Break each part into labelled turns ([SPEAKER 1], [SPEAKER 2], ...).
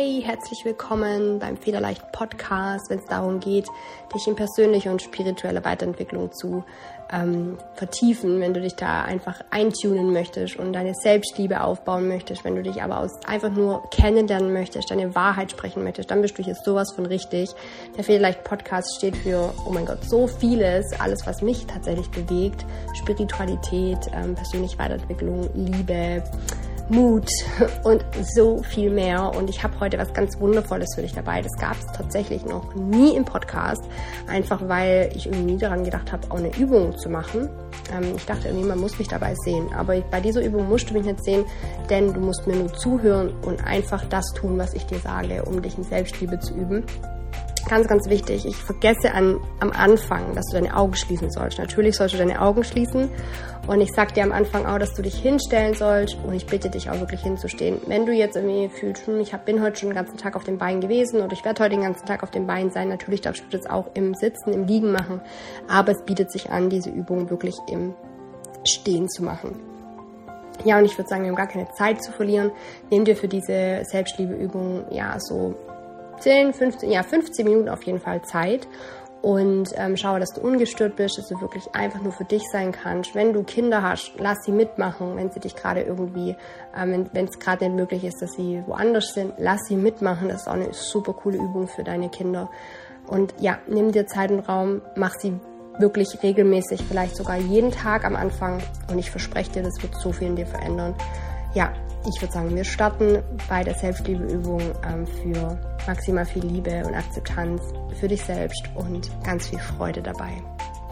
[SPEAKER 1] Hey, herzlich willkommen beim Federleicht Podcast, wenn es darum geht, dich in persönliche und spirituelle Weiterentwicklung zu vertiefen, wenn du dich da einfach eintunen möchtest und deine Selbstliebe aufbauen möchtest, wenn du dich aber einfach nur kennenlernen möchtest, deine Wahrheit sprechen möchtest, dann bist du hier sowas von richtig. Der Federleicht Podcast steht für, oh mein Gott, so vieles, alles, was mich tatsächlich bewegt, Spiritualität, persönliche Weiterentwicklung, Liebe, Mut und so viel mehr. Und ich habe heute was ganz Wundervolles für dich dabei. Das gab es tatsächlich noch nie im Podcast, einfach weil ich irgendwie nie daran gedacht habe, auch eine Übung zu machen. Ich dachte irgendwie, man muss mich dabei sehen. Aber bei dieser Übung musst du mich nicht sehen, denn du musst mir nur zuhören und einfach das tun, was ich dir sage, um dich in Selbstliebe zu üben. Ganz, ganz wichtig, ich vergesse am Anfang, dass du deine Augen schließen sollst. Natürlich sollst du deine Augen schließen und ich sag dir am Anfang auch, dass du dich hinstellen sollst und ich bitte dich auch wirklich hinzustehen. Wenn du jetzt irgendwie fühlst, ich bin heute schon den ganzen Tag auf dem Bein gewesen oder ich werde heute den ganzen Tag auf dem Bein sein, natürlich darfst du das auch im Sitzen, im Liegen machen, aber es bietet sich an, diese Übung wirklich im Stehen zu machen. Ja, und ich würde sagen, wir haben gar keine Zeit zu verlieren. Nimm dir für diese Selbstliebeübung so 15 Minuten auf jeden Fall Zeit und schaue, dass du ungestört bist, dass du wirklich einfach nur für dich sein kannst. Wenn du Kinder hast, lass sie mitmachen, wenn sie dich gerade irgendwie, wenn es gerade nicht möglich ist, dass sie woanders sind, lass sie mitmachen. Das ist auch eine super coole Übung für deine Kinder. Und ja, nimm dir Zeit und Raum, mach sie wirklich regelmäßig, vielleicht sogar jeden Tag am Anfang und ich verspreche dir, das wird so viel in dir verändern. Ja, ich würde sagen, wir starten bei der Selbstliebeübung für maximal viel Liebe und Akzeptanz für dich selbst und ganz viel Freude dabei.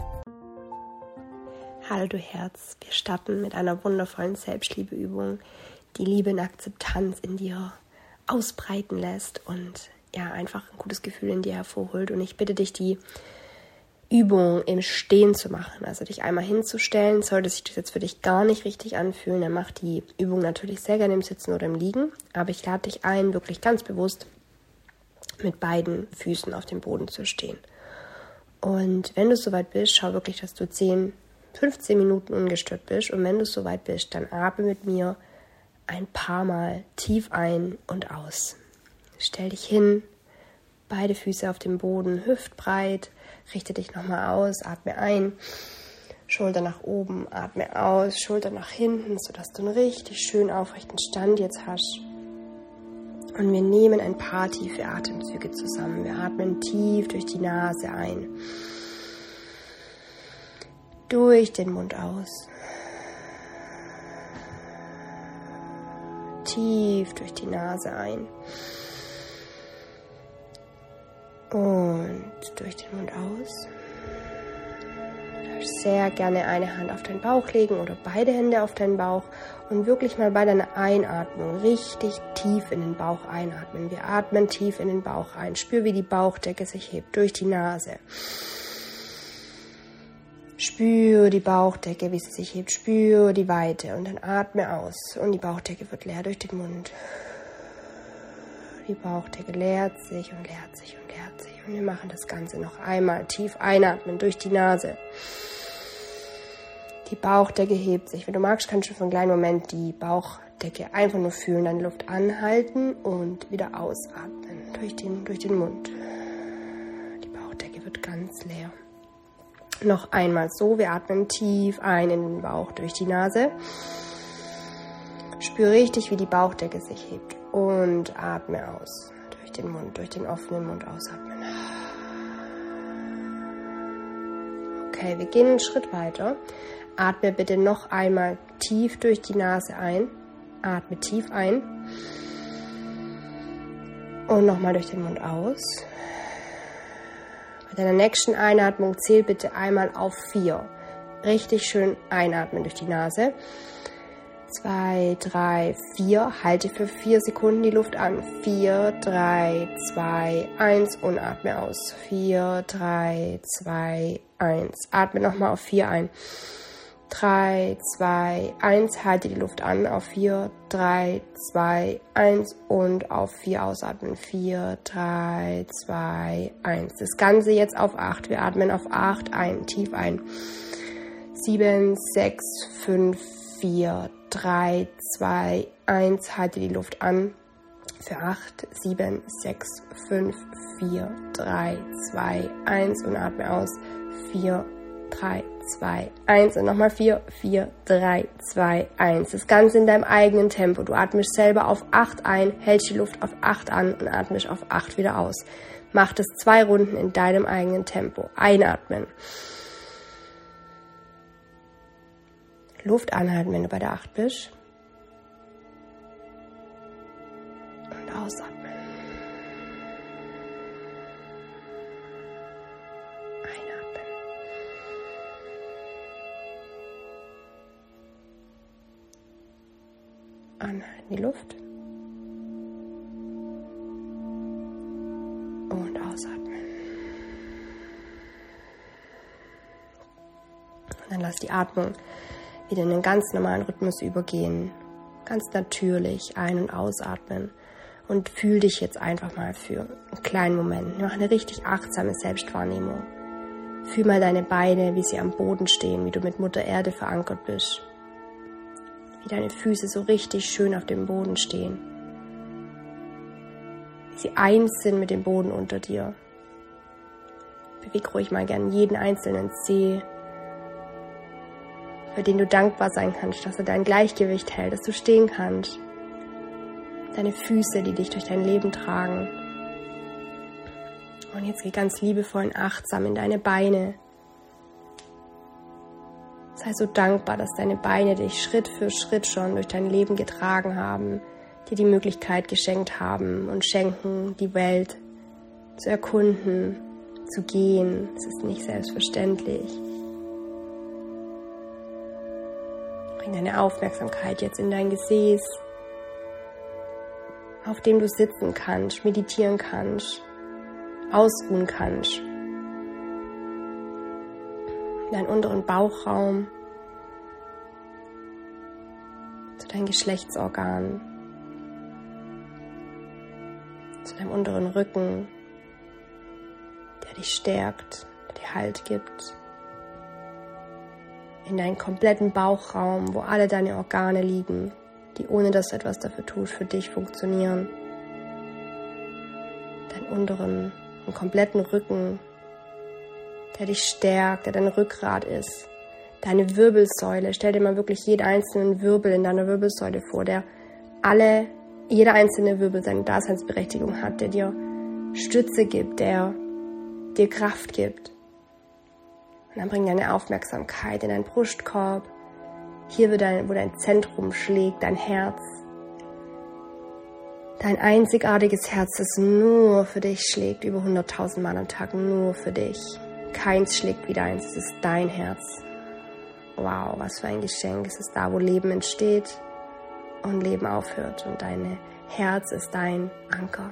[SPEAKER 1] Hallo du Herz, wir starten mit einer wundervollen Selbstliebeübung, die Liebe und Akzeptanz in dir ausbreiten lässt und ja, einfach ein gutes Gefühl in dir hervorholt. Und ich bitte dich, die Übung im Stehen zu machen, also dich einmal hinzustellen. Sollte sich das jetzt für dich gar nicht richtig anfühlen, dann mach die Übung natürlich sehr gerne im Sitzen oder im Liegen, aber ich lade dich ein, wirklich ganz bewusst mit beiden Füßen auf dem Boden zu stehen. Und wenn du soweit bist, schau wirklich, dass du 10-15 Minuten ungestört bist und wenn du soweit bist, dann atme mit mir ein paar Mal tief ein und aus. Stell dich hin, beide Füße auf dem Boden, hüftbreit. Richte dich nochmal aus, atme ein, Schulter nach oben, atme aus, Schulter nach hinten, sodass du einen richtig schön aufrechten Stand jetzt hast. Und wir nehmen ein paar tiefe Atemzüge zusammen. Wir atmen tief durch die Nase ein, durch den Mund aus, tief durch die Nase ein. Und durch den Mund aus. Du darfst sehr gerne eine Hand auf deinen Bauch legen oder beide Hände auf deinen Bauch und wirklich mal bei deiner Einatmung richtig tief in den Bauch einatmen. Wir atmen tief in den Bauch ein. Spür, wie die Bauchdecke sich hebt durch die Nase. Spür die Bauchdecke, wie sie sich hebt. Spür die Weite und dann atme aus. Und die Bauchdecke wird leer durch den Mund. Die Bauchdecke leert sich und leert sich und leert sich. Und wir machen das Ganze noch einmal. Tief einatmen durch die Nase. Die Bauchdecke hebt sich. Wenn du magst, kannst du für einen kleinen Moment die Bauchdecke einfach nur fühlen. Dann Luft anhalten und wieder ausatmen durch den Mund. Die Bauchdecke wird ganz leer. Noch einmal so. Wir atmen tief ein in den Bauch durch die Nase. Spür richtig, wie die Bauchdecke sich hebt. Und atme aus. Durch den Mund, durch den offenen Mund ausatmen. Okay, wir gehen einen Schritt weiter. Atme bitte noch einmal tief durch die Nase ein. Atme tief ein. Und nochmal durch den Mund aus. Bei deiner nächsten Einatmung zähl bitte einmal auf 4. Richtig schön einatmen durch die Nase. 2, 3, 4. Halte für 4 Sekunden die Luft an. 4, 3, 2, 1 und atme aus. 4, 3, 2, 1. Atme nochmal auf 4 ein. 3, 2, 1. Halte die Luft an auf 4, 3, 2, 1 und auf 4 ausatmen. 4, 3, 2, 1. Das Ganze jetzt auf 8. Wir atmen auf 8 ein, tief ein. 7, 6, 5, 4, 3, 2, 1, halte die Luft an. Für 8, 7, 6, 5, 4, 3, 2, 1 und atme aus. 4, 3, 2, 1 und nochmal 4, 4, 3, 2, 1. Das Ganze in deinem eigenen Tempo. Du atmest selber auf 8 ein, hältst die Luft auf 8 an und atmest auf 8 wieder aus. Mach das 2 Runden in deinem eigenen Tempo. Einatmen. Luft anhalten, wenn du bei der 8 bist. Und ausatmen. Einatmen. Anhalten die Luft. Und ausatmen. Und dann lass die Atmung wieder in einen ganz normalen Rhythmus übergehen. Ganz natürlich ein- und ausatmen. Und fühl dich jetzt einfach mal für einen kleinen Moment. Mach eine richtig achtsame Selbstwahrnehmung. Fühl mal deine Beine, wie sie am Boden stehen, wie du mit Mutter Erde verankert bist. Wie deine Füße so richtig schön auf dem Boden stehen. Wie sie eins sind mit dem Boden unter dir. Beweg ruhig mal gern jeden einzelnen Zeh, für den du dankbar sein kannst, dass er dein Gleichgewicht hält, dass du stehen kannst. Deine Füße, die dich durch dein Leben tragen. Und jetzt geh ganz liebevoll und achtsam in deine Beine. Sei so dankbar, dass deine Beine dich Schritt für Schritt schon durch dein Leben getragen haben, dir die Möglichkeit geschenkt haben und schenken, die Welt zu erkunden, zu gehen. Es ist nicht selbstverständlich. Bring deine Aufmerksamkeit jetzt in dein Gesäß, auf dem du sitzen kannst, meditieren kannst, ausruhen kannst. In deinen unteren Bauchraum, zu deinen Geschlechtsorganen, zu deinem unteren Rücken, der dich stärkt, der dir Halt gibt. In deinen kompletten Bauchraum, wo alle deine Organe liegen, die ohne dass du etwas dafür tust, für dich funktionieren. Deinen unteren und kompletten Rücken, der dich stärkt, der dein Rückgrat ist. Deine Wirbelsäule, stell dir mal wirklich jeden einzelnen Wirbel in deiner Wirbelsäule vor, jeder einzelne Wirbel seine Daseinsberechtigung hat, der dir Stütze gibt, der dir Kraft gibt. Und dann bring deine Aufmerksamkeit in deinen Brustkorb, hier wo dein Zentrum schlägt, dein Herz. Dein einzigartiges Herz, das nur für dich schlägt, über 100.000 Mal am Tag, nur für dich. Keins schlägt wie deins, es ist dein Herz. Wow, was für ein Geschenk. Es ist da, wo Leben entsteht und Leben aufhört. Und dein Herz ist dein Anker.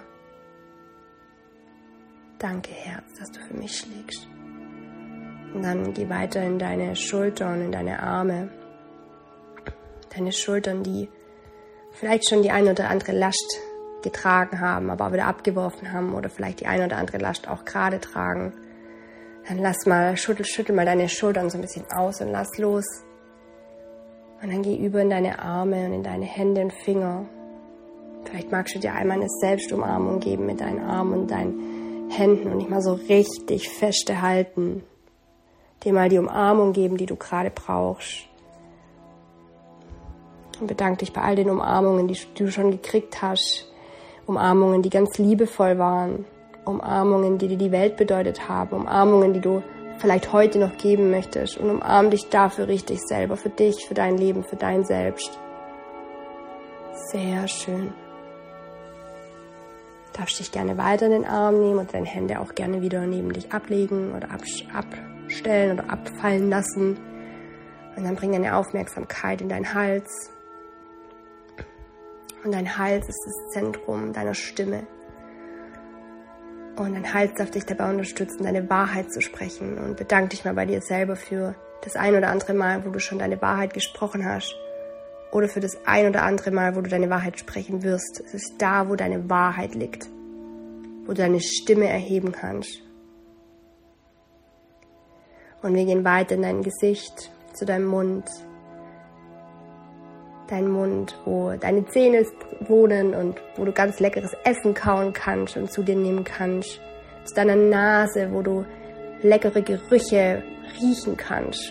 [SPEAKER 1] Danke, Herz, dass du für mich schlägst. Und dann geh weiter in deine Schultern, in deine Arme. Deine Schultern, die vielleicht schon die eine oder andere Last getragen haben, aber auch wieder abgeworfen haben oder vielleicht die eine oder andere Last auch gerade tragen. Dann schüttel mal deine Schultern so ein bisschen aus und lass los. Und dann geh über in deine Arme und in deine Hände und Finger. Vielleicht magst du dir einmal eine Selbstumarmung geben mit deinen Armen und deinen Händen und dich mal so richtig feste halten. Dir mal die Umarmung geben, die du gerade brauchst. Und bedanke dich bei all den Umarmungen, die du schon gekriegt hast. Umarmungen, die ganz liebevoll waren. Umarmungen, die dir die Welt bedeutet haben. Umarmungen, die du vielleicht heute noch geben möchtest. Und umarm dich dafür richtig selber, für dich, für dein Leben, für dein Selbst. Sehr schön. Du darfst dich gerne weiter in den Arm nehmen und deine Hände auch gerne wieder neben dich ablegen oder abstellen oder abfallen lassen. Und dann bring deine Aufmerksamkeit in deinen Hals. Und dein Hals ist das Zentrum deiner Stimme. Und dein Hals darf dich dabei unterstützen, deine Wahrheit zu sprechen. Und bedank dich mal bei dir selber für das ein oder andere Mal, wo du schon deine Wahrheit gesprochen hast. Oder für das ein oder andere Mal, wo du deine Wahrheit sprechen wirst. Es ist da, wo deine Wahrheit liegt. Wo du deine Stimme erheben kannst. Und wir gehen weiter in dein Gesicht, zu deinem Mund. Dein Mund, wo deine Zähne wohnen und wo du ganz leckeres Essen kauen kannst und zu dir nehmen kannst. Zu deiner Nase, wo du leckere Gerüche riechen kannst.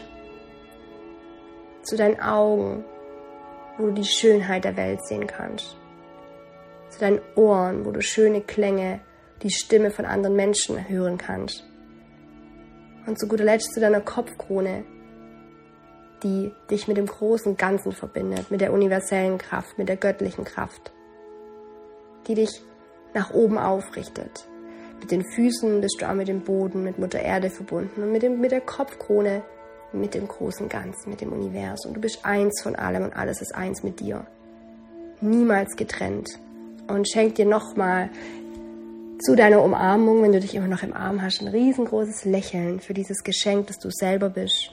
[SPEAKER 1] Zu deinen Augen, wo du die Schönheit der Welt sehen kannst. Zu deinen Ohren, wo du schöne Klänge, die Stimme von anderen Menschen hören kannst. Und zu guter Letzt zu deiner Kopfkrone, die dich mit dem großen Ganzen verbindet, mit der universellen Kraft, mit der göttlichen Kraft, die dich nach oben aufrichtet. Mit den Füßen bist du auch mit dem Boden, mit Mutter Erde verbunden und mit der Kopfkrone, mit dem großen Ganzen, mit dem Universum. Du bist eins von allem und alles ist eins mit dir. Niemals getrennt. Und schenk dir nochmal zu deiner Umarmung, wenn du dich immer noch im Arm hast, ein riesengroßes Lächeln für dieses Geschenk, das du selber bist.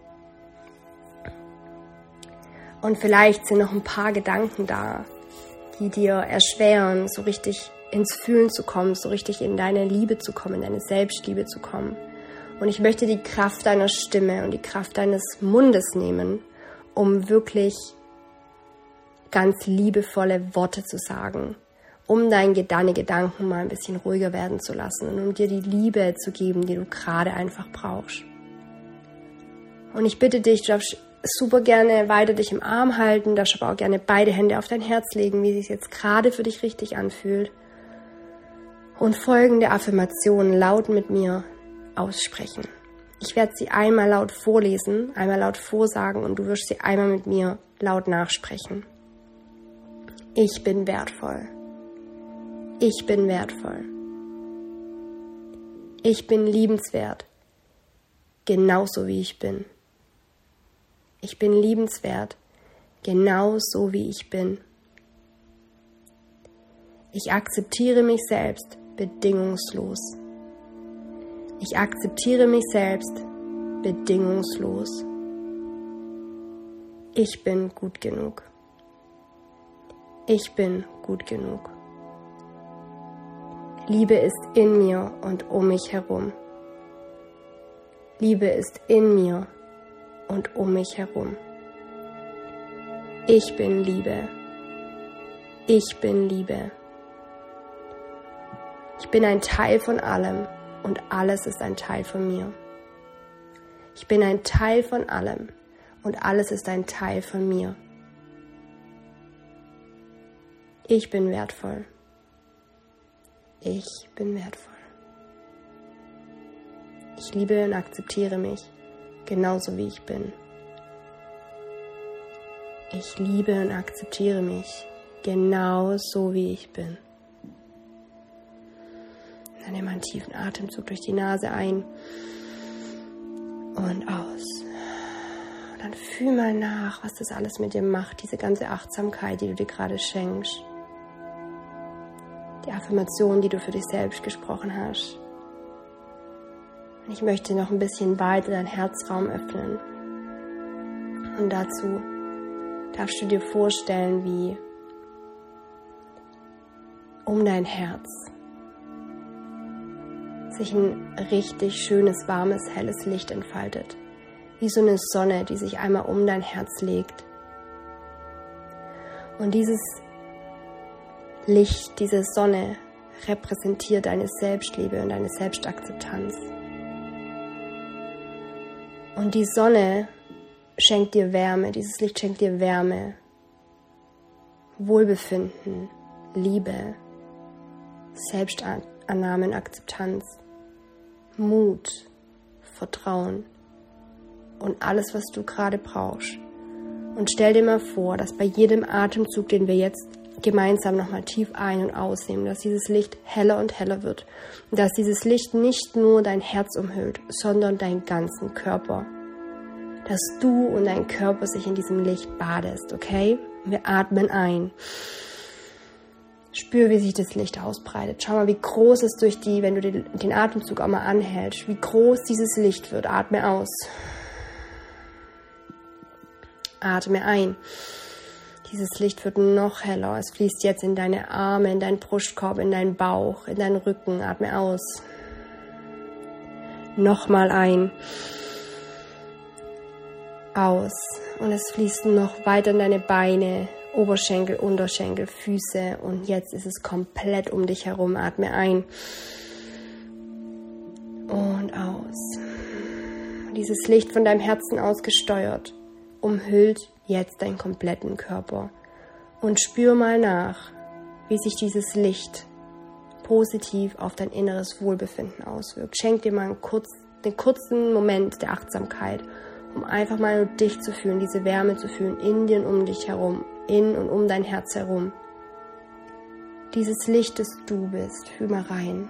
[SPEAKER 1] Und vielleicht sind noch ein paar Gedanken da, die dir erschweren, so richtig ins Fühlen zu kommen, so richtig in deine Liebe zu kommen, in deine Selbstliebe zu kommen. Und ich möchte die Kraft deiner Stimme und die Kraft deines Mundes nehmen, um wirklich ganz liebevolle Worte zu sagen, um deine Gedanken mal ein bisschen ruhiger werden zu lassen und um dir die Liebe zu geben, die du gerade einfach brauchst. Und ich bitte dich, du darfst super gerne weiter dich im Arm halten, darfst aber auch gerne beide Hände auf dein Herz legen, wie es sich jetzt gerade für dich richtig anfühlt. Und folgende Affirmationen laut mit mir aussprechen. Ich werde sie einmal laut vorlesen, einmal laut vorsagen und du wirst sie einmal mit mir laut nachsprechen. Ich bin wertvoll. Ich bin wertvoll. Ich bin liebenswert, genauso wie ich bin. Ich bin liebenswert, genauso wie ich bin. Ich akzeptiere mich selbst bedingungslos. Ich akzeptiere mich selbst bedingungslos. Ich bin gut genug. Ich bin gut genug. Liebe ist in mir und um mich herum. Liebe ist in mir und um mich herum. Ich bin Liebe. Ich bin Liebe. Ich bin ein Teil von allem und alles ist ein Teil von mir. Ich bin ein Teil von allem und alles ist ein Teil von mir. Ich bin wertvoll. Ich bin wertvoll. Ich liebe und akzeptiere mich, genauso wie ich bin. Ich liebe und akzeptiere mich, genauso wie ich bin. Dann nimm einen tiefen Atemzug durch die Nase ein und aus. Und dann fühl mal nach, was das alles mit dir macht, diese ganze Achtsamkeit, die du dir gerade schenkst. Die Affirmation, die du für dich selbst gesprochen hast. Und ich möchte noch ein bisschen weiter deinen Herzraum öffnen. Und dazu darfst du dir vorstellen, wie um dein Herz sich ein richtig schönes, warmes, helles Licht entfaltet. Wie so eine Sonne, die sich einmal um dein Herz legt. Und dieses Licht, diese Sonne repräsentiert deine Selbstliebe und deine Selbstakzeptanz. Und die Sonne schenkt dir Wärme, dieses Licht schenkt dir Wärme, Wohlbefinden, Liebe, Selbstannahme und Akzeptanz, Mut, Vertrauen und alles, was du gerade brauchst. Und stell dir mal vor, dass bei jedem Atemzug, den wir jetzt gemeinsam nochmal tief ein- und ausnehmen, dass dieses Licht heller und heller wird. Und dass dieses Licht nicht nur dein Herz umhüllt, sondern deinen ganzen Körper. Dass du und dein Körper sich in diesem Licht badest, okay? Und wir atmen ein. Spür, wie sich das Licht ausbreitet. Schau mal, wie groß es durch wenn du den Atemzug auch mal anhältst, wie groß dieses Licht wird. Atme aus. Atme ein. Dieses Licht wird noch heller. Es fließt jetzt in deine Arme, in deinen Brustkorb, in deinen Bauch, in deinen Rücken. Atme aus. Nochmal ein. aus. Und es fließt noch weiter in deine Beine, Oberschenkel, Unterschenkel, Füße. Und jetzt ist es komplett um dich herum. Atme ein und aus. Dieses Licht von deinem Herzen aus gesteuert umhüllt jetzt deinen kompletten Körper. Und spür mal nach, wie sich dieses Licht positiv auf dein inneres Wohlbefinden auswirkt. Schenk dir mal den kurzen Moment der Achtsamkeit, um einfach mal nur dich zu fühlen, diese Wärme zu fühlen, in dir und um dich herum, in und um dein Herz herum. Dieses Licht, das du bist, fühl mal rein.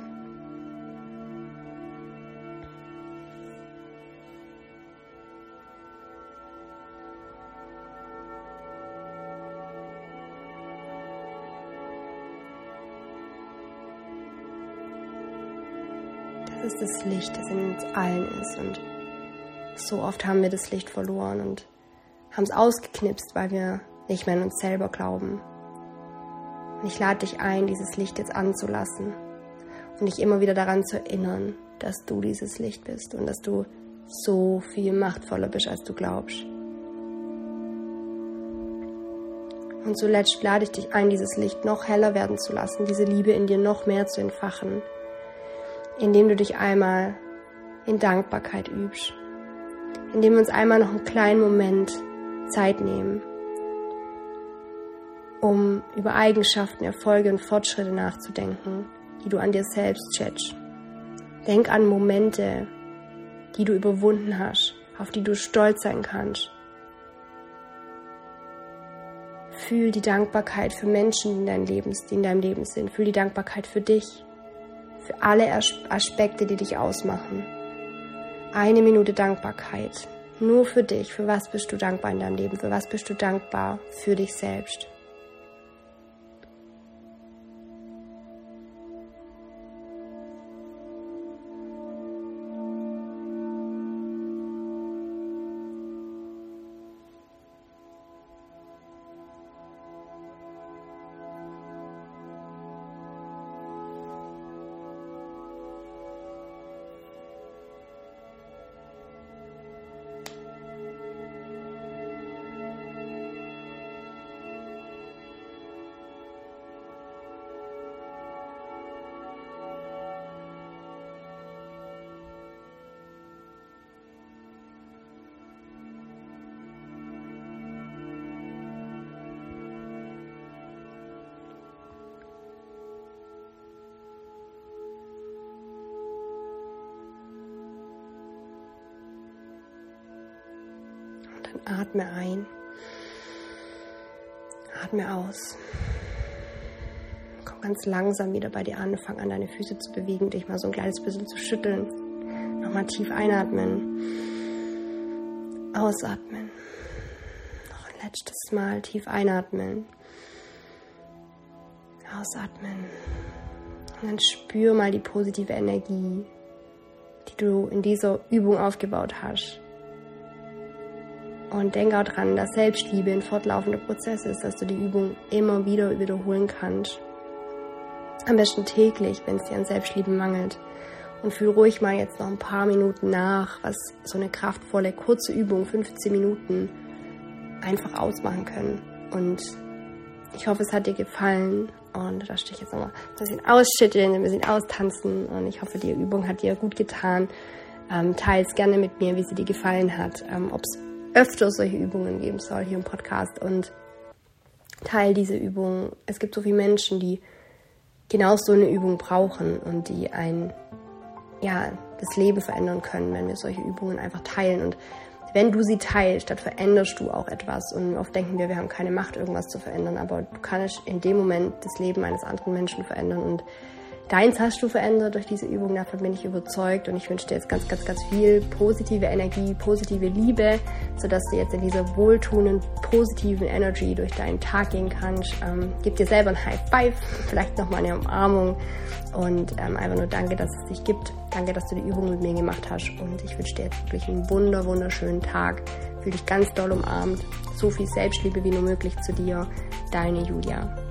[SPEAKER 1] Das ist das Licht, das in uns allen ist. Und so oft haben wir das Licht verloren und haben es ausgeknipst, weil wir nicht mehr an uns selber glauben. Und ich lade dich ein, dieses Licht jetzt anzulassen und dich immer wieder daran zu erinnern, dass du dieses Licht bist und dass du so viel machtvoller bist, als du glaubst. Und zuletzt lade ich dich ein, dieses Licht noch heller werden zu lassen, diese Liebe in dir noch mehr zu entfachen, indem du dich einmal in Dankbarkeit übst, indem wir uns einmal noch einen kleinen Moment Zeit nehmen, um über Eigenschaften, Erfolge und Fortschritte nachzudenken, die du an dir selbst schätzt. Denk an Momente, die du überwunden hast, auf die du stolz sein kannst. Fühl die Dankbarkeit für Menschen, die in deinem Leben sind. Fühl die Dankbarkeit für dich, für alle Aspekte, die dich ausmachen. 1 Minute Dankbarkeit, nur für dich. Für was bist du dankbar in deinem Leben? Für was bist du dankbar für dich selbst? Atme ein, atme aus. Komm ganz langsam wieder bei dir an, fang an, deine Füße zu bewegen, dich mal so ein kleines bisschen zu schütteln. Nochmal tief einatmen, ausatmen. Noch ein letztes Mal tief einatmen, ausatmen. Und dann spür mal die positive Energie, die du in dieser Übung aufgebaut hast. Und denk auch dran, dass Selbstliebe ein fortlaufender Prozess ist, dass du die Übung immer wieder wiederholen kannst. Am besten täglich, wenn es dir an Selbstliebe mangelt. Und fühl ruhig mal jetzt noch ein paar Minuten nach, was so eine kraftvolle, kurze Übung, 15 Minuten, einfach ausmachen können. Und ich hoffe, es hat dir gefallen. Und da darfst du dich jetzt nochmal ein bisschen ausschütteln, ein bisschen austanzen. Und ich hoffe, die Übung hat dir gut getan. Teils gerne mit mir, wie sie dir gefallen hat. Ob es öfter solche Übungen geben soll hier im Podcast, und teil diese Übung. Es gibt so viele Menschen, die genau so eine Übung brauchen und die das Leben verändern können, wenn wir solche Übungen einfach teilen. Und wenn du sie teilst, dann veränderst du auch etwas. Und oft denken wir haben keine Macht, irgendwas zu verändern, aber du kannst in dem Moment das Leben eines anderen Menschen verändern, und deins hast du verändert durch diese Übung, davon bin ich überzeugt, und ich wünsche dir jetzt ganz, ganz, ganz viel positive Energie, positive Liebe, sodass du jetzt in dieser wohltuenden, positiven Energy durch deinen Tag gehen kannst. Gib dir selber ein High Five, vielleicht nochmal eine Umarmung, und einfach nur danke, dass es dich gibt. Danke, dass du die Übung mit mir gemacht hast, und ich wünsche dir jetzt wirklich einen wunderschönen Tag. Fühl dich ganz doll umarmt, so viel Selbstliebe wie nur möglich zu dir. Deine Julia.